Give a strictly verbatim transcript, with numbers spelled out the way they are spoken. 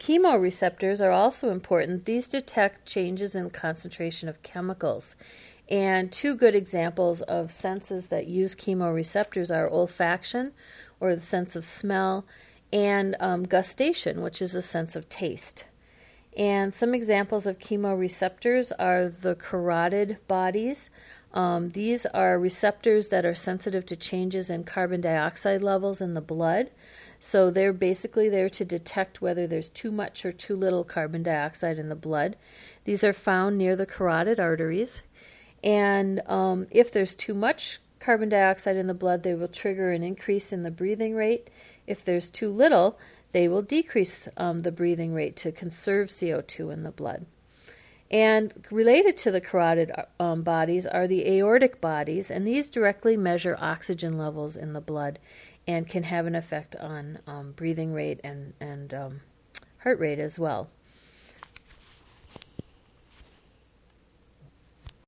Chemoreceptors are also important. These detect changes in concentration of chemicals. And two good examples of senses that use chemoreceptors are olfaction, or the sense of smell, and um, gustation, which is a sense of taste. And some examples of chemoreceptors are the carotid bodies. Um, these are receptors that are sensitive to changes in carbon dioxide levels in the blood. So they're basically there to detect whether there's too much or too little carbon dioxide in the blood. These are found near the carotid arteries. And um, if there's too much carbon dioxide in the blood, they will trigger an increase in the breathing rate. If there's too little, they will decrease um, the breathing rate to conserve C O two in the blood. And related to the carotid um, bodies are the aortic bodies, and these directly measure oxygen levels in the blood and can have an effect on um, breathing rate and, and um, heart rate as well.